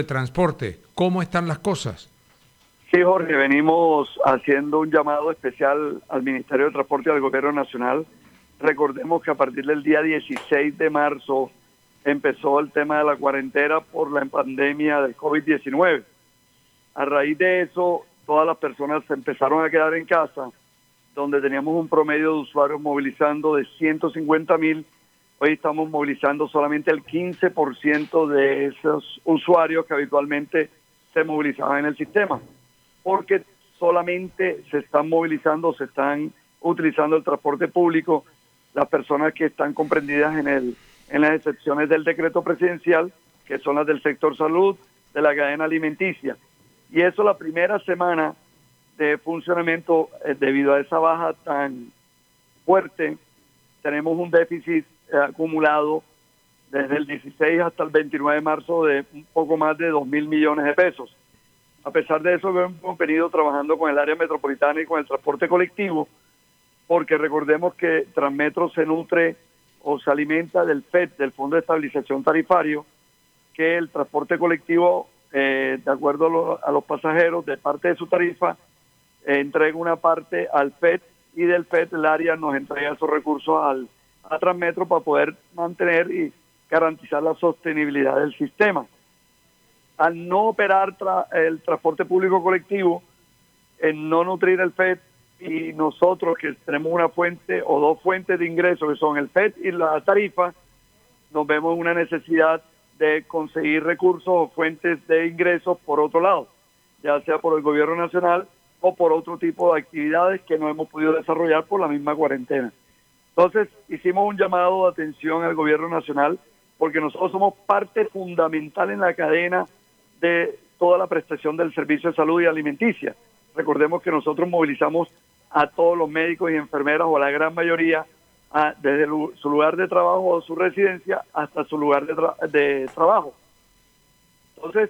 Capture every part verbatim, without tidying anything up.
de transporte. ¿Cómo están las cosas? Sí, Jorge, venimos haciendo un llamado especial al Ministerio de Transporte y al Gobierno Nacional. Recordemos que a partir del día dieciséis de marzo empezó el tema de la cuarentena por la pandemia del COVID diecinueve. A raíz de eso, todas las personas se empezaron a quedar en casa, donde teníamos un promedio de usuarios movilizando de ciento cincuenta mil. Hoy estamos movilizando solamente el quince por ciento de esos usuarios que habitualmente se movilizaban en el sistema, porque solamente se están movilizando, se están utilizando el transporte público las personas que están comprendidas en el en las excepciones del decreto presidencial, que son las del sector salud, de la cadena alimenticia. Y eso la primera semana de funcionamiento, eh, debido a esa baja tan fuerte, tenemos un déficit eh, acumulado desde el dieciséis hasta el veintinueve de marzo de un poco más de dos mil millones de pesos. A pesar de eso, hemos venido trabajando con el área metropolitana y con el transporte colectivo, porque recordemos que Transmetro se nutre o se alimenta del F E T, del Fondo de Estabilización Tarifario, que el transporte colectivo, eh, de acuerdo a, lo, a los pasajeros, de parte de su tarifa, eh, entrega una parte al F E T, y del F E T el área nos entrega esos recursos al, a Transmetro para poder mantener y garantizar la sostenibilidad del sistema. Al no operar tra el transporte público colectivo, en no nutrir el F E T, y nosotros que tenemos una fuente o dos fuentes de ingresos que son el F E T y la tarifa, nos vemos una necesidad de conseguir recursos o fuentes de ingresos por otro lado, ya sea por el gobierno nacional o por otro tipo de actividades que no hemos podido desarrollar por la misma cuarentena. Entonces hicimos un llamado de atención al gobierno nacional, porque nosotros somos parte fundamental en la cadena de toda la prestación del servicio de salud y alimenticia. Recordemos que nosotros movilizamos a todos los médicos y enfermeras, o a la gran mayoría, a, desde el, su lugar de trabajo o su residencia hasta su lugar de, tra de trabajo. Entonces,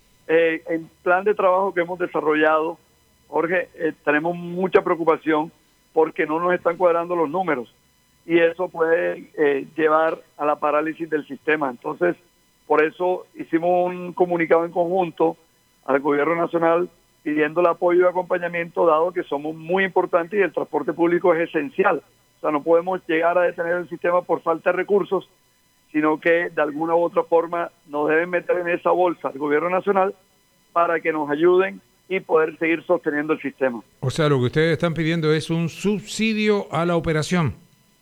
eh, el plan de trabajo que hemos desarrollado, Jorge, eh, tenemos mucha preocupación porque no nos están cuadrando los números, y eso puede eh, llevar a la parálisis del sistema. Entonces, por eso hicimos un comunicado en conjunto al gobierno nacional pidiendo el apoyo y acompañamiento, dado que somos muy importantes y el transporte público es esencial. O sea, no podemos llegar a detener el sistema por falta de recursos, sino que de alguna u otra forma nos deben meter en esa bolsa el gobierno nacional para que nos ayuden y poder seguir sosteniendo el sistema. O sea, lo que ustedes están pidiendo es un subsidio a la operación.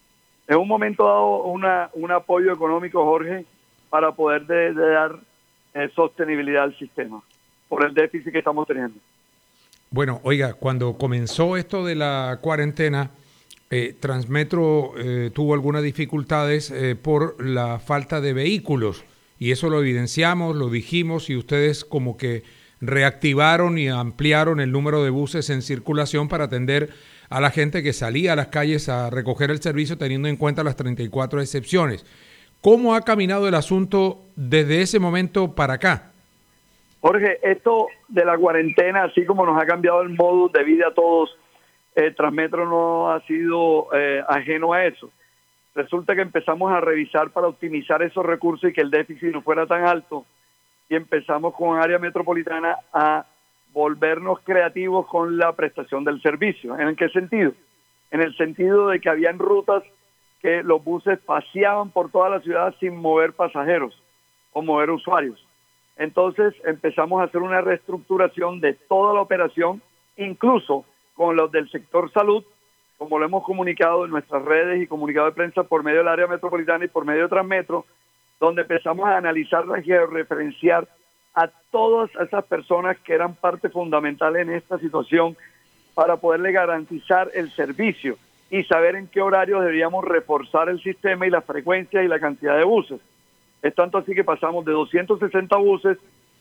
En un momento dado, una, un apoyo económico, Jorge, para poder de, de dar eh, sostenibilidad al sistema por el déficit que estamos teniendo. Bueno, oiga, cuando comenzó esto de la cuarentena, eh, Transmetro eh, tuvo algunas dificultades eh, por la falta de vehículos, y eso lo evidenciamos, lo dijimos, y ustedes como que reactivaron y ampliaron el número de buses en circulación para atender a la gente que salía a las calles a recoger el servicio, teniendo en cuenta las treinta y cuatro excepciones. ¿Cómo ha caminado el asunto desde ese momento para acá? Jorge, esto de la cuarentena, así como nos ha cambiado el modus de vida a todos, eh, Transmetro no ha sido eh, ajeno a eso. Resulta que empezamos a revisar para optimizar esos recursos y que el déficit no fuera tan alto, y empezamos con área metropolitana a volvernos creativos con la prestación del servicio. ¿En qué sentido? En el sentido de que habían rutas que los buses paseaban por toda la ciudad sin mover pasajeros o mover usuarios. Entonces empezamos a hacer una reestructuración de toda la operación, incluso con los del sector salud, como lo hemos comunicado en nuestras redes y comunicado de prensa por medio del área metropolitana y por medio de Transmetro, donde empezamos a analizar y georreferenciar a todas esas personas que eran parte fundamental en esta situación para poderle garantizar el servicio y saber en qué horarios deberíamos reforzar el sistema y la frecuencia y la cantidad de buses. Es tanto así que pasamos de doscientos sesenta buses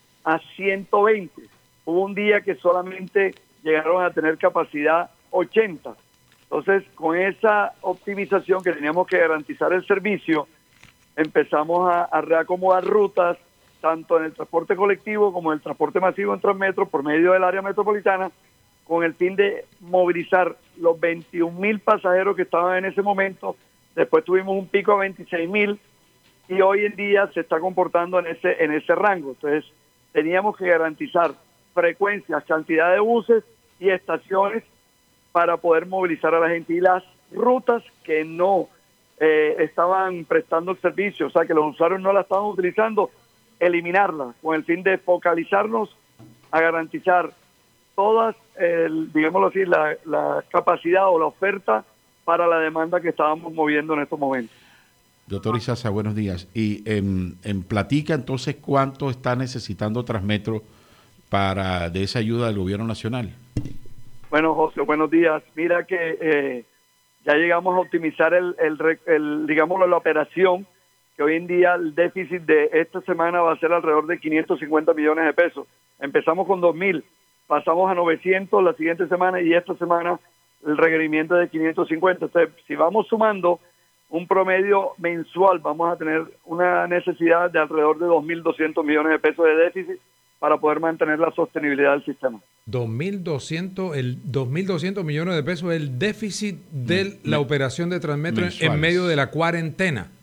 a ciento veinte. Hubo un día que solamente llegaron a tener capacidad ochenta. Entonces, con esa optimización que teníamos que garantizar el servicio, empezamos a, a reacomodar rutas, tanto en el transporte colectivo como en el transporte masivo en Transmetro, por medio del área metropolitana, con el fin de movilizar los veintiún mil pasajeros que estaban en ese momento. Después tuvimos un pico a veintiséis mil, y hoy en día se está comportando en ese en ese rango. Entonces, teníamos que garantizar frecuencias, cantidad de buses y estaciones para poder movilizar a la gente. Y las rutas que no eh, estaban prestando el servicio, o sea, que los usuarios no la estaban utilizando, eliminarlas, con el fin de focalizarnos a garantizar todas, el, digámoslo así, la, la capacidad o la oferta para la demanda que estábamos moviendo en estos momentos. Doctor Izaza, buenos días. Y en, en Platica, entonces, ¿cuánto está necesitando Transmetro para de esa ayuda del gobierno nacional? Bueno, José, buenos días. Mira que eh, ya llegamos a optimizar el, el, el, digámoslo, la operación, que hoy en día el déficit de esta semana va a ser alrededor de quinientos cincuenta millones de pesos. Empezamos con dos mil, pasamos a novecientos la siguiente semana y esta semana el requerimiento es de quinientos cincuenta. Entonces, si vamos sumando un promedio mensual, vamos a tener una necesidad de alrededor de dos mil doscientos millones de pesos de déficit para poder mantener la sostenibilidad del sistema. dos mil doscientos, el dos mil doscientos millones de pesos es el déficit de la operación de Transmetro en medio de la cuarentena.